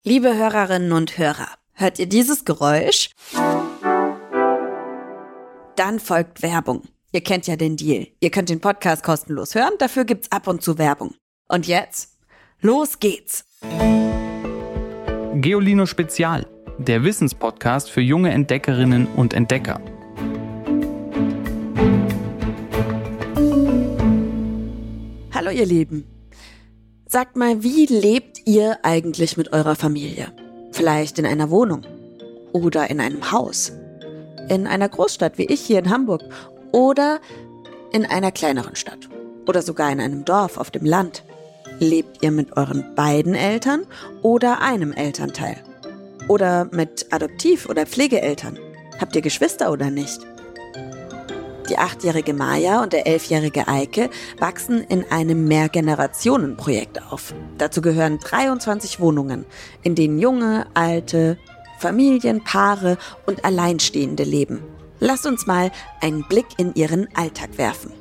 Liebe Hörerinnen und Hörer, hört ihr dieses Geräusch? Dann folgt Werbung. Ihr kennt ja den Deal. Ihr könnt den Podcast kostenlos hören, dafür gibt's ab und zu Werbung. Und jetzt, los geht's! Geolino Spezial, der Wissenspodcast für junge Entdeckerinnen und Entdecker. Hallo ihr Lieben. Sagt mal, wie lebt ihr eigentlich mit eurer Familie? Vielleicht in einer Wohnung oder in einem Haus, in einer Großstadt wie ich hier in Hamburg oder in einer kleineren Stadt oder sogar in einem Dorf auf dem Land. Lebt ihr mit euren beiden Eltern oder einem Elternteil? Oder mit Adoptiv- oder Pflegeeltern? Habt ihr Geschwister oder nicht? Die 8-jährige Maja und der 11-jährige Eike wachsen in einem Mehrgenerationenprojekt auf. Dazu gehören 23 Wohnungen, in denen junge, alte, Familien, Paare und Alleinstehende leben. Lasst uns mal einen Blick in ihren Alltag werfen.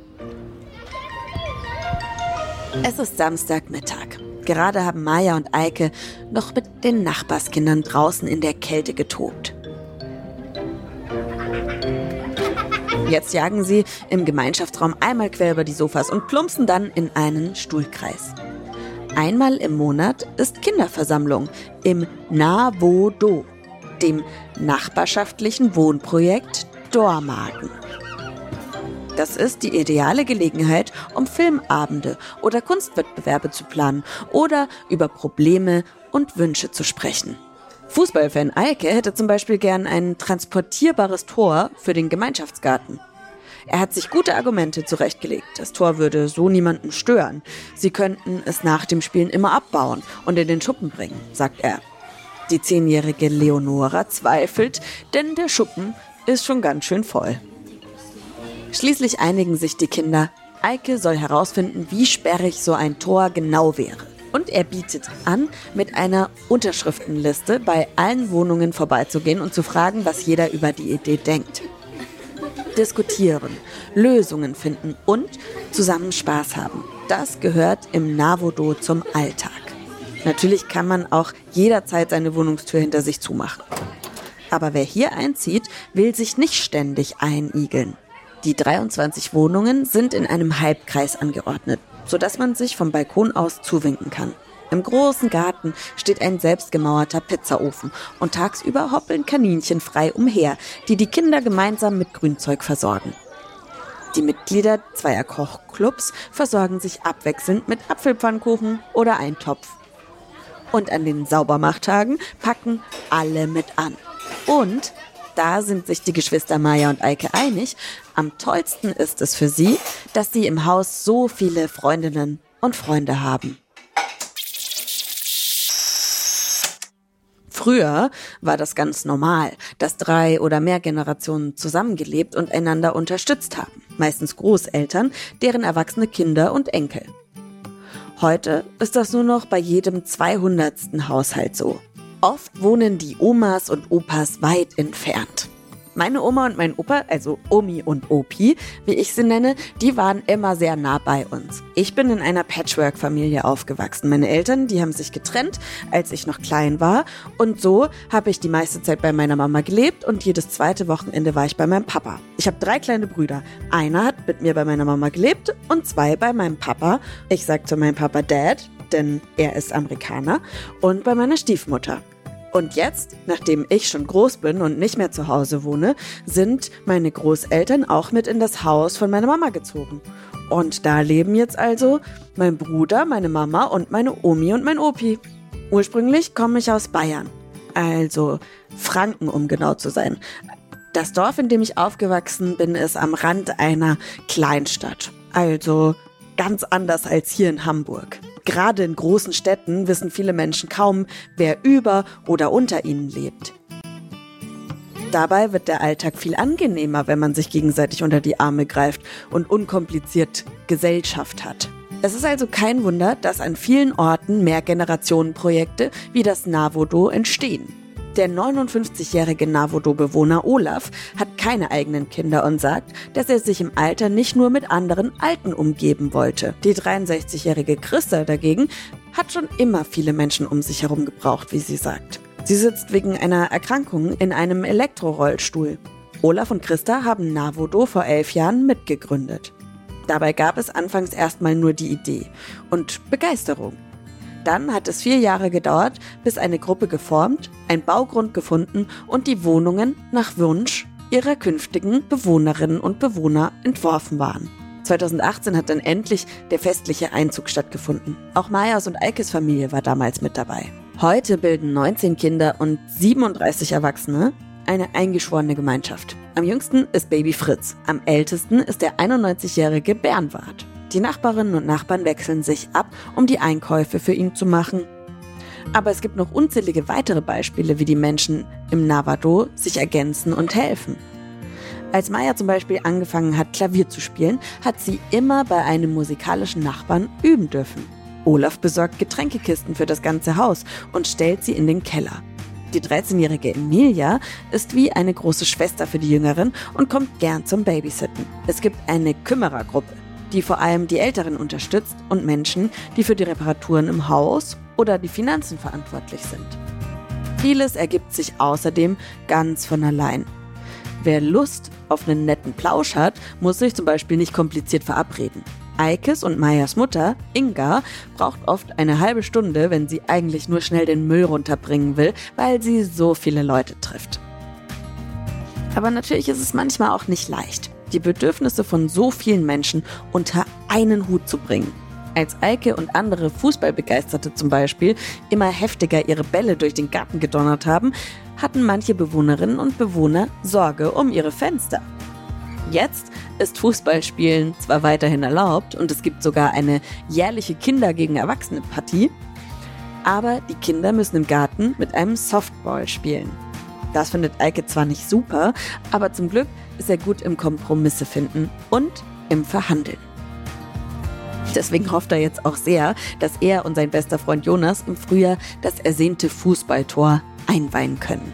Es ist Samstagmittag. Gerade haben Maja und Eike noch mit den Nachbarskindern draußen in der Kälte getobt. Jetzt jagen sie im Gemeinschaftsraum einmal quer über die Sofas und plumpsen dann in einen Stuhlkreis. Einmal im Monat ist Kinderversammlung im NAWODO, dem nachbarschaftlichen Wohnprojekt Dormagen. Das ist die ideale Gelegenheit, um Filmabende oder Kunstwettbewerbe zu planen oder über Probleme und Wünsche zu sprechen. Fußballfan Eike hätte zum Beispiel gern ein transportierbares Tor für den Gemeinschaftsgarten. Er hat sich gute Argumente zurechtgelegt. Das Tor würde so niemanden stören. Sie könnten es nach dem Spielen immer abbauen und in den Schuppen bringen, sagt er. Die 10-jährige Leonora zweifelt, denn der Schuppen ist schon ganz schön voll. Schließlich einigen sich die Kinder. Eike soll herausfinden, wie sperrig so ein Tor genau wäre. Und er bietet an, mit einer Unterschriftenliste bei allen Wohnungen vorbeizugehen und zu fragen, was jeder über die Idee denkt. Diskutieren, Lösungen finden und zusammen Spaß haben. Das gehört im NAWODO zum Alltag. Natürlich kann man auch jederzeit seine Wohnungstür hinter sich zumachen. Aber wer hier einzieht, will sich nicht ständig einigeln. Die 23 Wohnungen sind in einem Halbkreis angeordnet, sodass man sich vom Balkon aus zuwinken kann. Im großen Garten steht ein selbstgemauerter Pizzaofen und tagsüber hoppeln Kaninchen frei umher, die die Kinder gemeinsam mit Grünzeug versorgen. Die Mitglieder zweier Kochclubs versorgen sich abwechselnd mit Apfelpfannkuchen oder Eintopf. Und an den Saubermachtagen packen alle mit an. Und da sind sich die Geschwister Maja und Eike einig, am tollsten ist es für sie, dass sie im Haus so viele Freundinnen und Freunde haben. Früher war das ganz normal, dass 3 oder mehr Generationen zusammengelebt und einander unterstützt haben. Meistens Großeltern, deren erwachsene Kinder und Enkel. Heute ist das nur noch bei jedem 200. Haushalt so. Oft wohnen die Omas und Opas weit entfernt. Meine Oma und mein Opa, also Omi und Opi, wie ich sie nenne, die waren immer sehr nah bei uns. Ich bin in einer Patchwork-Familie aufgewachsen. Meine Eltern, die haben sich getrennt, als ich noch klein war. Und so habe ich die meiste Zeit bei meiner Mama gelebt und jedes zweite Wochenende war ich bei meinem Papa. Ich habe 3 kleine Brüder. Einer hat mit mir bei meiner Mama gelebt und 2 bei meinem Papa. Ich sage zu meinem Papa Dad, denn er ist Amerikaner, und bei meiner Stiefmutter. Und jetzt, nachdem ich schon groß bin und nicht mehr zu Hause wohne, sind meine Großeltern auch mit in das Haus von meiner Mama gezogen. Und da leben jetzt also mein Bruder, meine Mama und meine Omi und mein Opi. Ursprünglich komme ich aus Bayern, also Franken, um genau zu sein. Das Dorf, in dem ich aufgewachsen bin, ist am Rand einer Kleinstadt, also ganz anders als hier in Hamburg. Gerade in großen Städten wissen viele Menschen kaum, wer über oder unter ihnen lebt. Dabei wird der Alltag viel angenehmer, wenn man sich gegenseitig unter die Arme greift und unkompliziert Gesellschaft hat. Es ist also kein Wunder, dass an vielen Orten Mehrgenerationenprojekte wie das NAWODO entstehen. Der 59-jährige NAWODO-Bewohner Olaf hat keine eigenen Kinder und sagt, dass er sich im Alter nicht nur mit anderen Alten umgeben wollte. Die 63-jährige Christa dagegen hat schon immer viele Menschen um sich herum gebraucht, wie sie sagt. Sie sitzt wegen einer Erkrankung in einem Elektrorollstuhl. Olaf und Christa haben Navodo vor 11 Jahren mitgegründet. Dabei gab es anfangs erstmal nur die Idee und Begeisterung. Dann hat es 4 Jahre gedauert, bis eine Gruppe geformt, ein Baugrund gefunden und die Wohnungen nach Wunsch ihrer künftigen Bewohnerinnen und Bewohner entworfen waren. 2018 hat dann endlich der festliche Einzug stattgefunden. Auch Majas und Eikes Familie war damals mit dabei. Heute bilden 19 Kinder und 37 Erwachsene eine eingeschworene Gemeinschaft. Am jüngsten ist Baby Fritz, am ältesten ist der 91-jährige Bernward. Die Nachbarinnen und Nachbarn wechseln sich ab, um die Einkäufe für ihn zu machen. Aber es gibt noch unzählige weitere Beispiele, wie die Menschen im Navajo sich ergänzen und helfen. Als Maya zum Beispiel angefangen hat, Klavier zu spielen, hat sie immer bei einem musikalischen Nachbarn üben dürfen. Olaf besorgt Getränkekisten für das ganze Haus und stellt sie in den Keller. Die 13-jährige Emilia ist wie eine große Schwester für die Jüngeren und kommt gern zum Babysitten. Es gibt eine Kümmerergruppe, die vor allem die Älteren unterstützt und Menschen, die für die Reparaturen im Haus oder die Finanzen verantwortlich sind. Vieles ergibt sich außerdem ganz von allein. Wer Lust auf einen netten Plausch hat, muss sich zum Beispiel nicht kompliziert verabreden. Eikes und Mayas Mutter, Inga, braucht oft eine halbe Stunde, wenn sie eigentlich nur schnell den Müll runterbringen will, weil sie so viele Leute trifft. Aber natürlich ist es manchmal auch nicht leicht, die Bedürfnisse von so vielen Menschen unter einen Hut zu bringen. Als Eike und andere Fußballbegeisterte zum Beispiel immer heftiger ihre Bälle durch den Garten gedonnert haben, hatten manche Bewohnerinnen und Bewohner Sorge um ihre Fenster. Jetzt ist Fußballspielen zwar weiterhin erlaubt und es gibt sogar eine jährliche Kinder- gegen Erwachsene-Partie, aber die Kinder müssen im Garten mit einem Softball spielen. Das findet Eike zwar nicht super, aber zum Glück ist er gut im Kompromisse finden und im Verhandeln. Deswegen hofft er jetzt auch sehr, dass er und sein bester Freund Jonas im Frühjahr das ersehnte Fußballtor einweihen können.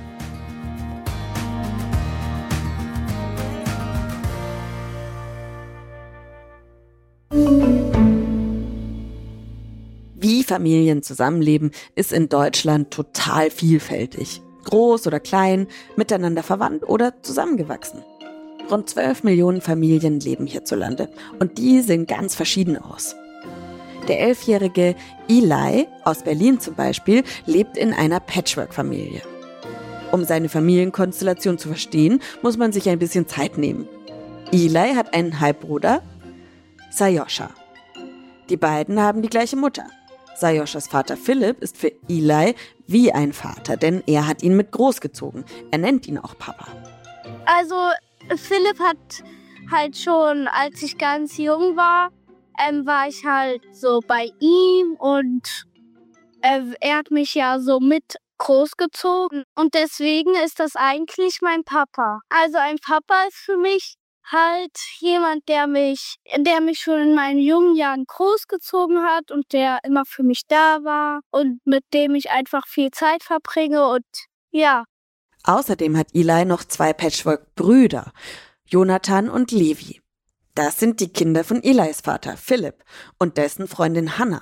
Wie Familien zusammenleben, ist in Deutschland total vielfältig. Groß oder klein, miteinander verwandt oder zusammengewachsen. Rund 12 Millionen Familien leben hierzulande und die sehen ganz verschieden aus. Der 11-jährige Eli aus Berlin zum Beispiel lebt in einer Patchwork-Familie. Um seine Familienkonstellation zu verstehen, muss man sich ein bisschen Zeit nehmen. Eli hat einen Halbbruder, Sayosha. Die beiden haben die gleiche Mutter. Sayoshas Vater Philipp ist für Eli wie ein Vater, denn er hat ihn mit großgezogen. Er nennt ihn auch Papa. Also Philipp hat halt schon, als ich ganz jung war ich halt so bei ihm und er hat mich ja so mit großgezogen. Und deswegen ist das eigentlich mein Papa. Also ein Papa ist für mich halt jemand, der mich schon in meinen jungen Jahren großgezogen hat und der immer für mich da war und mit dem ich einfach viel Zeit verbringe und ja. Außerdem hat Eli noch 2 Patchwork-Brüder, Jonathan und Levi. Das sind die Kinder von Elis Vater, Philipp, und dessen Freundin Hannah.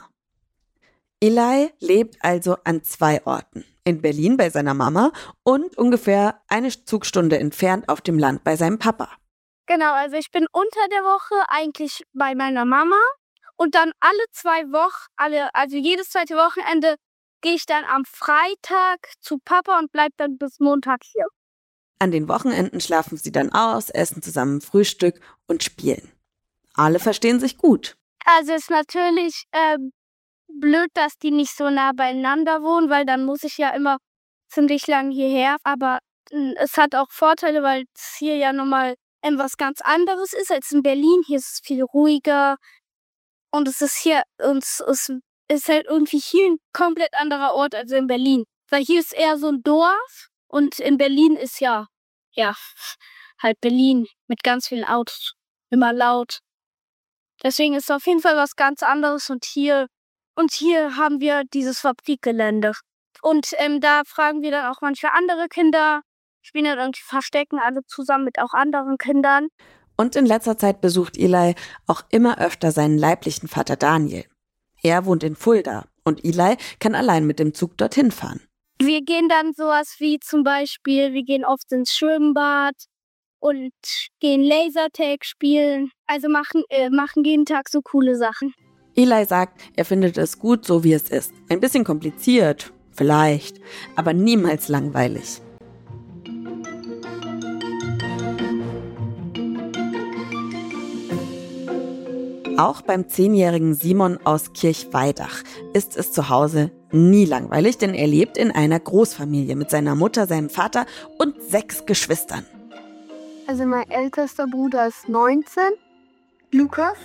Eli lebt also an 2 Orten. In Berlin bei seiner Mama und ungefähr eine Zugstunde entfernt auf dem Land bei seinem Papa. Genau, also ich bin unter der Woche eigentlich bei meiner Mama und dann alle 2 Wochen, also jedes zweite Wochenende gehe ich dann am Freitag zu Papa und bleib dann bis Montag hier. An den Wochenenden schlafen sie dann aus, essen zusammen Frühstück und spielen. Alle verstehen sich gut. Also ist natürlich blöd, dass die nicht so nah beieinander wohnen, weil dann muss ich ja immer ziemlich lang hierher. Aber es hat auch Vorteile, weil es hier ja nochmal was ganz anderes ist als in Berlin. Hier ist es viel ruhiger und es ist hier, es ist halt irgendwie hier ein komplett anderer Ort als in Berlin. Weil hier ist eher so ein Dorf und in Berlin ist ja, halt Berlin mit ganz vielen Autos, immer laut. Deswegen ist es auf jeden Fall was ganz anderes und hier haben wir dieses Fabrikgelände. Und da fragen wir dann auch manche andere Kinder, spielen dann irgendwie Verstecken alle zusammen mit auch anderen Kindern. Und in letzter Zeit besucht Eli auch immer öfter seinen leiblichen Vater Daniel. Er wohnt in Fulda Und Eli kann allein mit dem Zug dorthin fahren. Wir gehen dann sowas wie zum Beispiel, wir gehen oft ins Schwimmbad und gehen Lasertag spielen. Also machen jeden Tag so coole Sachen. Eli sagt, er findet es gut, so wie es ist. Ein bisschen kompliziert, vielleicht, aber niemals langweilig. Auch beim 10-jährigen Simon aus Kirchweidach ist es zu Hause nie langweilig, denn er lebt in einer Großfamilie mit seiner Mutter, seinem Vater und 6 Geschwistern. Also mein ältester Bruder ist 19, Lukas.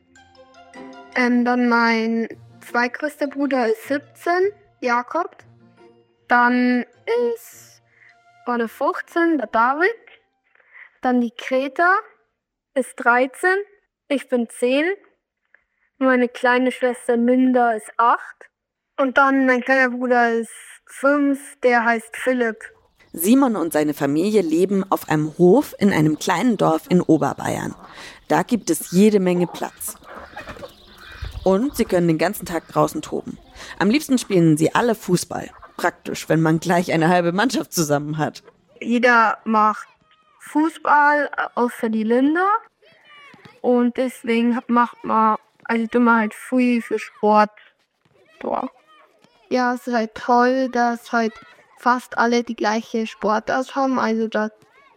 Dann mein zweitgrößter Bruder ist 17, Jakob. Dann ist der 15, der David. Dann die Greta ist 13, ich bin 10. Meine kleine Schwester Linda ist 8. Und dann mein kleiner Bruder ist 5, der heißt Philipp. Simon und seine Familie leben auf einem Hof in einem kleinen Dorf in Oberbayern. Da gibt es jede Menge Platz. Und sie können den ganzen Tag draußen toben. Am liebsten spielen sie alle Fußball. Praktisch, wenn man gleich eine halbe Mannschaft zusammen hat. Jeder macht Fußball, außer die Linda. Und deswegen macht man halt viel für Sport. Boah. Ja, es ist halt toll, dass halt fast alle die gleiche Sportart haben. Also dass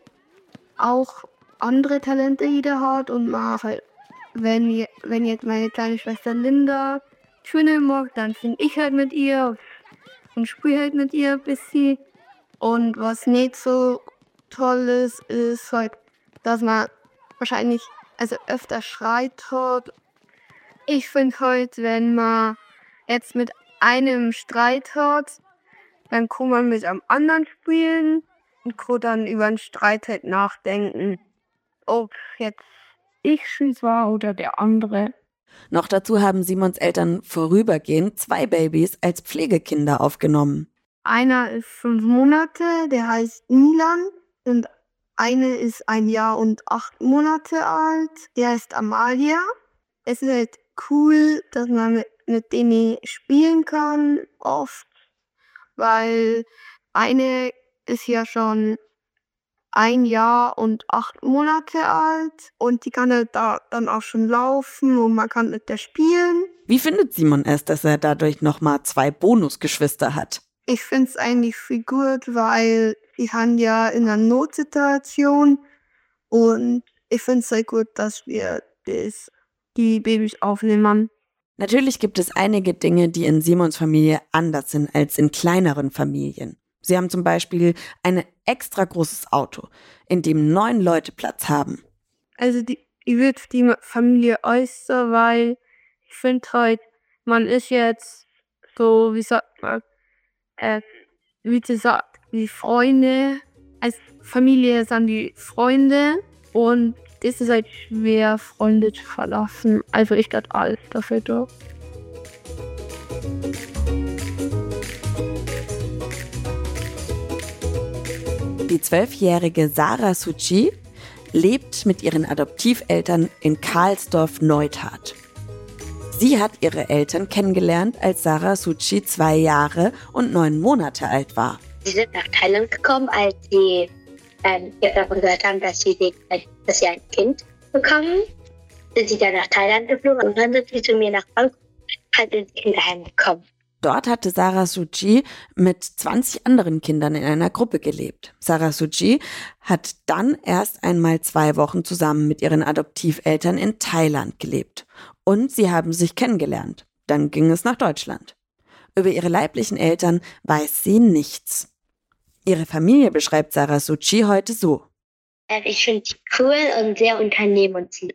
auch andere Talente jeder hat. Und man halt, wenn jetzt meine kleine Schwester Linda Schwimmen mag, dann finde ich halt mit ihr und spiele halt mit ihr ein bisschen. Und was nicht so toll ist halt, dass man wahrscheinlich öfter Streit hat. Ich finde halt, wenn man jetzt mit einem Streit hat, dann kann man mit einem anderen spielen und kann dann über einen Streit halt nachdenken, ob jetzt ich schuld war oder der andere. Noch dazu haben Simons Eltern vorübergehend 2 Babys als Pflegekinder aufgenommen. Einer ist 5 Monate, der heißt Milan, und eine ist 1 Jahr und 8 Monate alt, der heißt Amalia. Es ist halt cool, dass man mit denen spielen kann, oft, weil eine ist ja schon 1 Jahr und 8 Monate alt und die kann halt da dann auch schon laufen und man kann mit der spielen. Wie findet Simon es, dass er dadurch nochmal 2 Bonusgeschwister hat? Ich finde es eigentlich viel gut, weil die haben ja in einer Notsituation und ich finde es sehr gut, dass wir die Babys aufnehmen. Natürlich gibt es einige Dinge, die in Simons Familie anders sind als in kleineren Familien. Sie haben zum Beispiel ein extra großes Auto, in dem 9 Leute Platz haben. Also ich würde die Familie äußern, weil ich finde halt, man ist jetzt so, wie sagt man, wie gesagt, die Freunde, als Familie sind die Freunde und es ist halt schwer, Freunde zu verlassen. Also ich glaube alles dafür da. Die 12-jährige Sarah Suchi lebt mit ihren Adoptiveltern in Karlsdorf-Neustadt. Sie hat ihre Eltern kennengelernt, als Sarah Suchi 2 Jahre und 9 Monate alt war. Sie sind nach Thailand gekommen, als sie gehört haben, dass sie ein Kind bekommen. Sind sie dann nach Thailand geflogen und dann sind sie zu mir nach Bangkok halt ins Kinderheim gekommen. Dort hatte Sarah Suchi mit 20 anderen Kindern in einer Gruppe gelebt. Sarah Suchi hat dann erst einmal 2 Wochen zusammen mit ihren Adoptiveltern in Thailand gelebt. Und sie haben sich kennengelernt. Dann ging es nach Deutschland. Über ihre leiblichen Eltern weiß sie nichts. Ihre Familie beschreibt Sarah Suchi heute so. Ich finde sie cool und sehr unternehmenslustig.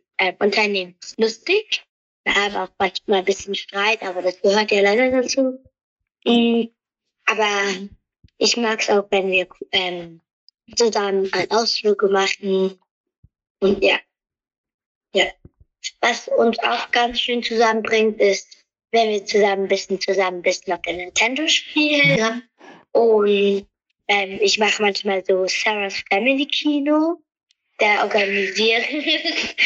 Wir haben auch manchmal ein bisschen Streit, aber das gehört ja leider dazu. Aber ich mag es auch, wenn wir zusammen einen Ausflug machen. Und ja. Was uns auch ganz schön zusammenbringt, ist, wenn wir zusammen ein bisschen auf der Nintendo spielen. Ja. Und ich mache manchmal so Sarah's Family Kino. Da organisiere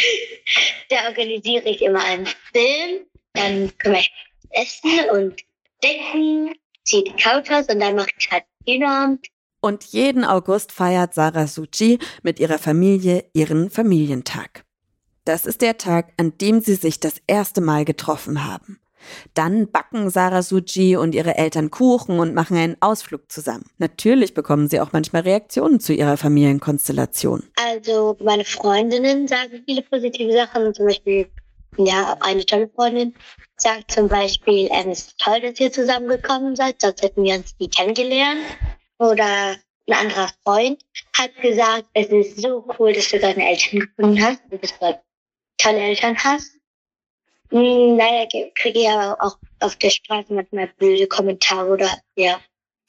ich immer einen Film. Dann können wir essen und Decken, ziehe die Couch aus und dann mache ich halt Kinoabend. Und jeden August feiert Sarah Suci mit ihrer Familie ihren Familientag. Das ist der Tag, an dem sie sich das erste Mal getroffen haben. Dann backen Sarah Suci und ihre Eltern Kuchen und machen einen Ausflug zusammen. Natürlich bekommen sie auch manchmal Reaktionen zu ihrer Familienkonstellation. Also meine Freundinnen sagen viele positive Sachen. Zum Beispiel, ja, eine tolle Freundin sagt zum Beispiel, es ist toll, dass ihr zusammengekommen seid, sonst hätten wir uns nie kennengelernt. Oder ein anderer Freund hat gesagt, es ist so cool, dass du deine Eltern gefunden hast und dass du tolle Eltern hast. Leider kriege ich aber auch auf der Straße manchmal blöde Kommentare oder ja.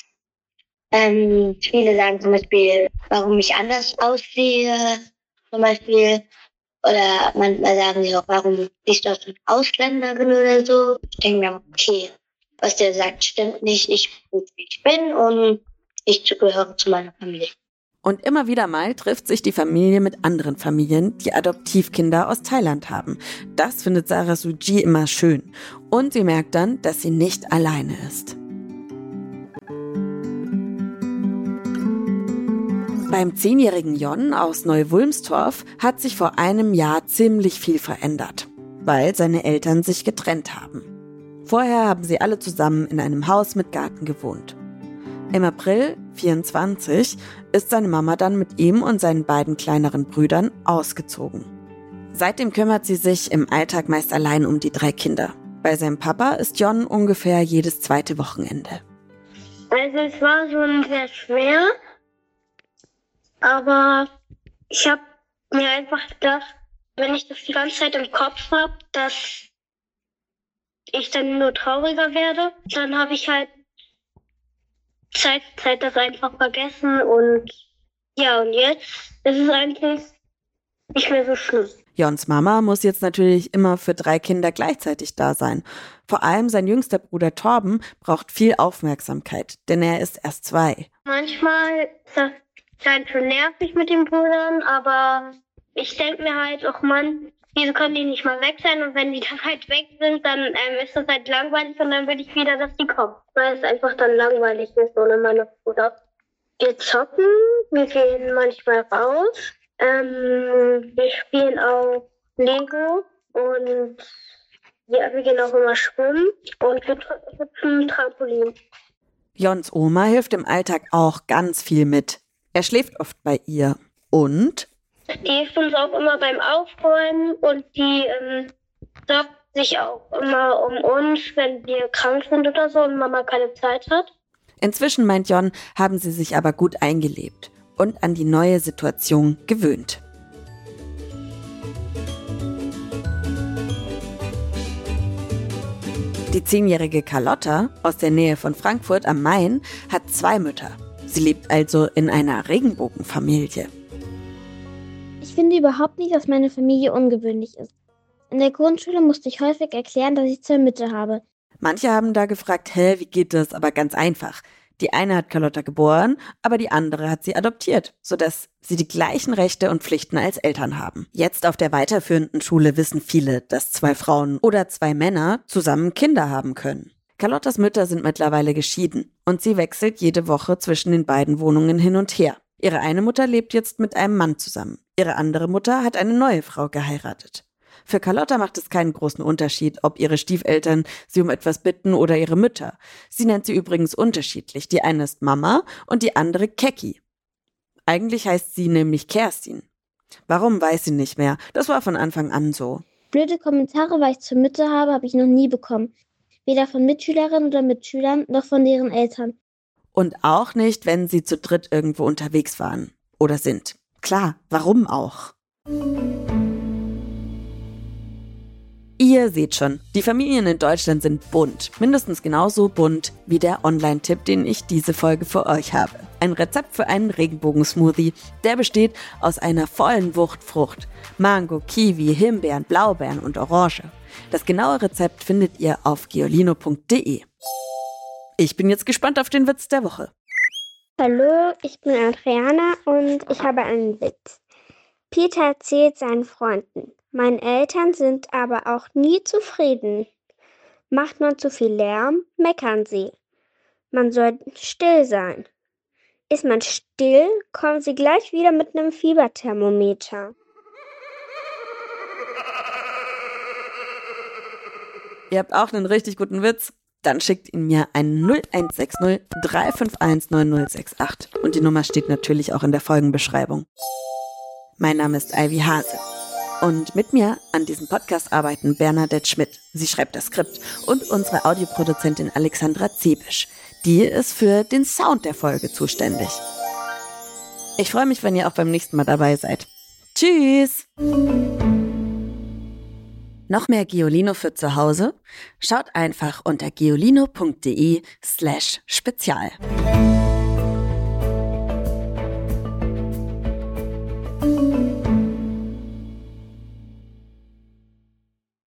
Viele sagen zum Beispiel, warum ich anders aussehe, zum Beispiel. Oder manchmal sagen sie auch, warum bist du eine Ausländerin oder so. Ich denke mir, okay, was der sagt, stimmt nicht. Ich bin, wie ich bin und ich gehöre zu meiner Familie. Und immer wieder mal trifft sich die Familie mit anderen Familien, die Adoptivkinder aus Thailand haben. Das findet Sarah Suci immer schön. Und sie merkt dann, dass sie nicht alleine ist. Beim 10-jährigen Jon aus Neu-Wulmstorf hat sich vor einem Jahr ziemlich viel verändert, weil seine Eltern sich getrennt haben. Vorher haben sie alle zusammen in einem Haus mit Garten gewohnt. Im April 24 ist seine Mama dann mit ihm und seinen beiden kleineren Brüdern ausgezogen. Seitdem kümmert sie sich im Alltag meist allein um die 3 Kinder. Bei seinem Papa ist Jon ungefähr jedes zweite Wochenende. Also es war schon sehr schwer, aber ich habe mir einfach gedacht, wenn ich das die ganze Zeit im Kopf habe, dass ich dann nur trauriger werde, dann habe ich halt Zeit das einfach vergessen und ja, und jetzt ist es eigentlich nicht mehr so schlimm. Jons Mama muss jetzt natürlich immer für 3 Kinder gleichzeitig da sein. Vor allem sein jüngster Bruder Torben braucht viel Aufmerksamkeit, denn er ist erst 2. Manchmal ist das dann schon nervig mit den Brüdern, aber ich denke mir halt, auch Mann, wieso können die nicht mal weg sein? Und wenn die dann halt weg sind, dann ist das halt langweilig und dann will ich wieder, dass die kommen. Weil es einfach dann langweilig ist ohne meine Brüder. Wir zocken, wir gehen manchmal raus, wir spielen auch Lego und ja, wir gehen auch immer schwimmen und wir hüpfen Trampolin. Jons Oma hilft im Alltag auch ganz viel mit. Er schläft oft bei ihr und Die hilft uns auch immer beim Aufräumen und die sorgt sich auch immer um uns, wenn wir krank sind oder so und Mama keine Zeit hat. inzwischen, meint Jon, haben sie sich aber gut eingelebt und an die neue Situation gewöhnt. Die 10-jährige Carlotta aus der Nähe von Frankfurt am Main hat 2 Mütter. Sie lebt also in einer Regenbogenfamilie. Ich finde überhaupt nicht, dass meine Familie ungewöhnlich ist. In der Grundschule musste ich häufig erklären, dass ich 2 Mütter habe. Manche haben da gefragt, wie geht das? Aber ganz einfach. Die eine hat Carlotta geboren, aber die andere hat sie adoptiert, sodass sie die gleichen Rechte und Pflichten als Eltern haben. Jetzt auf der weiterführenden Schule wissen viele, dass 2 Frauen oder 2 Männer zusammen Kinder haben können. Carlottas Mütter sind mittlerweile geschieden und sie wechselt jede Woche zwischen den beiden Wohnungen hin und her. Ihre eine Mutter lebt jetzt mit einem Mann zusammen. Ihre andere Mutter hat eine neue Frau geheiratet. Für Carlotta macht es keinen großen Unterschied, ob ihre Stiefeltern sie um etwas bitten oder ihre Mütter. Sie nennt sie übrigens unterschiedlich. Die eine ist Mama und die andere Keki. Eigentlich heißt sie nämlich Kerstin. Warum, weiß sie nicht mehr. Das war von Anfang an so. Blöde Kommentare, weil ich 2 Mütter habe ich noch nie bekommen. Weder von Mitschülerinnen oder Mitschülern, noch von deren Eltern. Und auch nicht, wenn sie zu dritt irgendwo unterwegs waren oder sind. Klar, warum auch? Ihr seht schon, die Familien in Deutschland sind bunt. Mindestens genauso bunt wie der Online-Tipp, den ich diese Folge für euch habe. Ein Rezept für einen Regenbogensmoothie. Der besteht aus einer vollen Wucht Frucht. Mango, Kiwi, Himbeeren, Blaubeeren und Orange. Das genaue Rezept findet ihr auf geolino.de. Ich bin jetzt gespannt auf den Witz der Woche. Hallo, ich bin Adriana und ich habe einen Witz. Peter erzählt seinen Freunden: Meine Eltern sind aber auch nie zufrieden. Macht man zu viel Lärm, meckern sie. Man soll still sein. Ist man still, kommen sie gleich wieder mit einem Fieberthermometer. Ihr habt auch einen richtig guten Witz? Dann schickt ihn mir an 0160 351 9068. Und die Nummer steht natürlich auch in der Folgenbeschreibung. Mein Name ist Ivy Hase. Und mit mir an diesem Podcast arbeiten Bernadette Schmidt. Sie schreibt das Skript. Und unsere Audioproduzentin Alexandra Zebisch. Die ist für den Sound der Folge zuständig. Ich freue mich, wenn ihr auch beim nächsten Mal dabei seid. Tschüss! Noch mehr Geolino für zu Hause? Schaut einfach unter geolino.de/spezial.